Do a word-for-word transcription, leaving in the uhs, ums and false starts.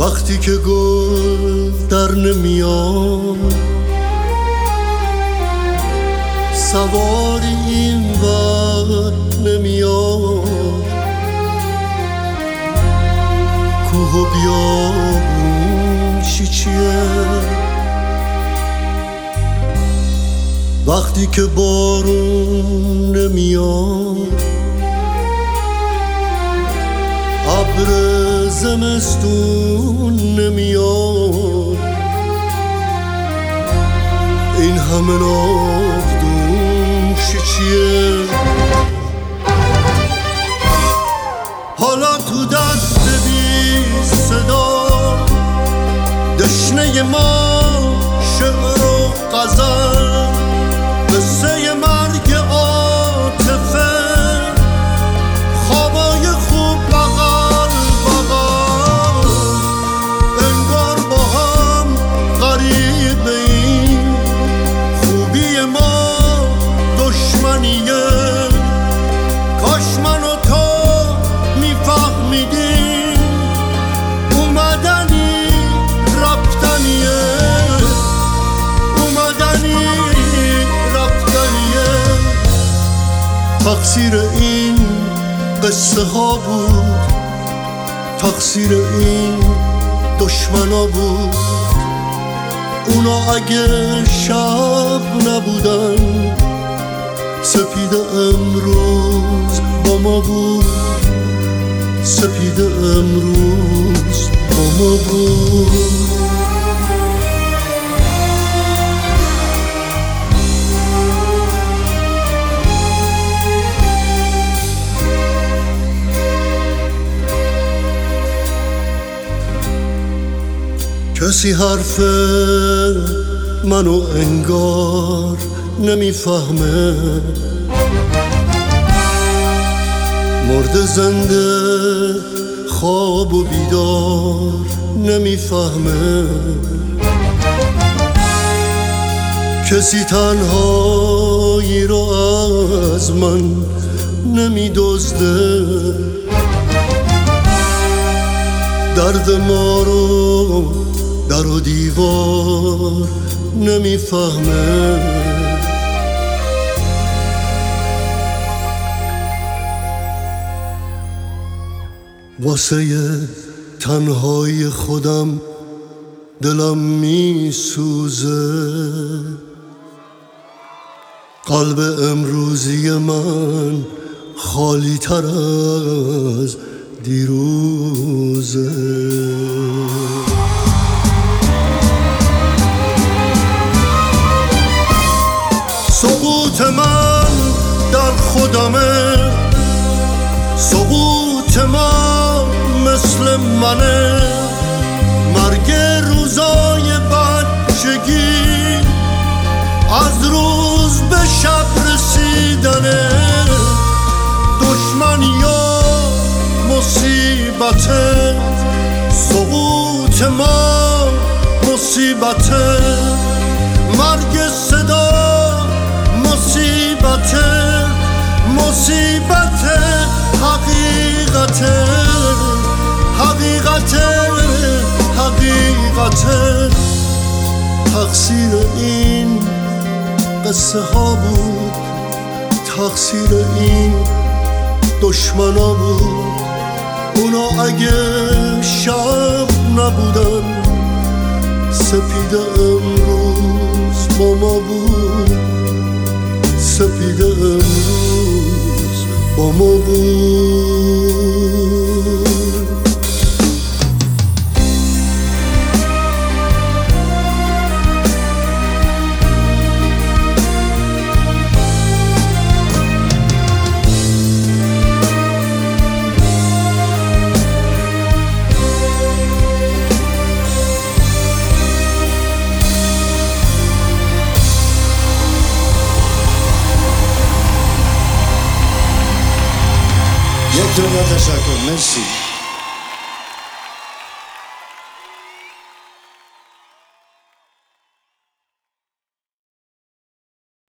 وقتی که گل در نمیاد سواری این ور نمیاد کوه و بیابون چی چیه وقتی که بارون نمیاد ابر زمستون نمیاد این همه ناودون چی چیه حالا تو دست بی صدا دشنه ما شعر و غزل قصه مرگ عاطفه خوابای خوب بغل بغل انگار با هم غریبیم خوبی ما دشمنیه کاش من و تو میفهمیدیم اومدنی رفتنیه اومدنی رفتنیه تقصیر این قصه ها بود تقصیر این دشمنا بود اونا اگه شب نبودن سپید امروز با ما بود سپید امروز با ما بود کسی حرف منو انگار نمیفهمه مرد زنده خواب و بیدار نمیفهمه کسی تنهایی رو از من نمیدزده درد ما رو در و دیوار نمیفهمه واسه تنهایی خودم دلم میسوزه قلب امروزی من خالی تر از دیروزه سقوط من در خودمه سقوط ما مثل منه مرگ روزای بچگی از روز به شب رسیدنه دشمنی و مصیبته سقوط ما مصیبته مرگ صدا مصیبته مصیبته حقیقته حقیقته حقیقته تقصیر این قصه ها بود تقصیر این دشمنا بود اونا اگه شب نبودن سپید امروز با ما بود سپید امروز با ما بود یک دنیا تشکر مرسی